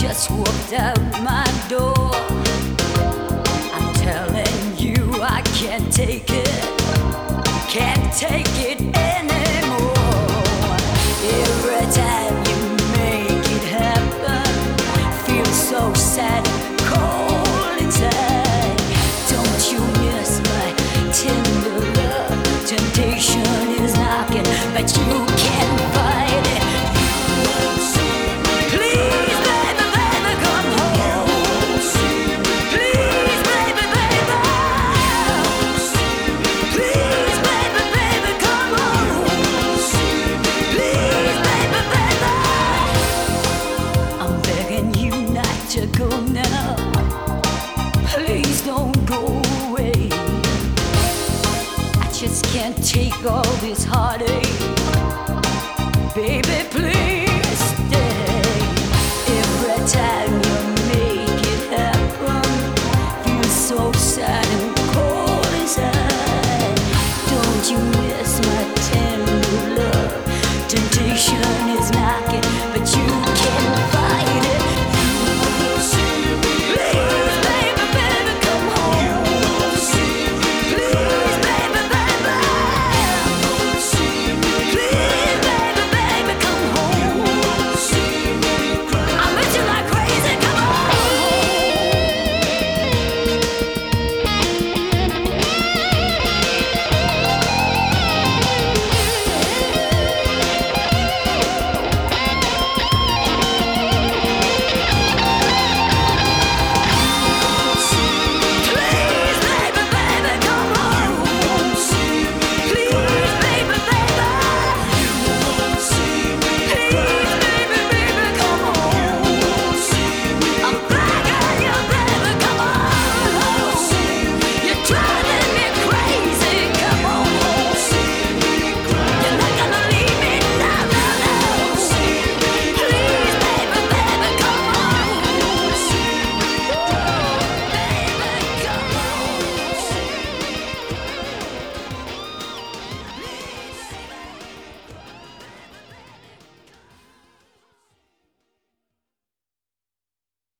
just walked out my door. I'm telling you I can't take it, can't take it anymore. Every time you make it happen, feel so sad, cold inside. Don't you miss my tender love? Temptation is knocking, but you can't fight it. Please, baby, baby, come home. Please, baby, baby. Please, baby, baby, come home. Please, baby, baby. I'm begging you not to go now. Please don't go away. I just can't take all this heartache. Baby, please.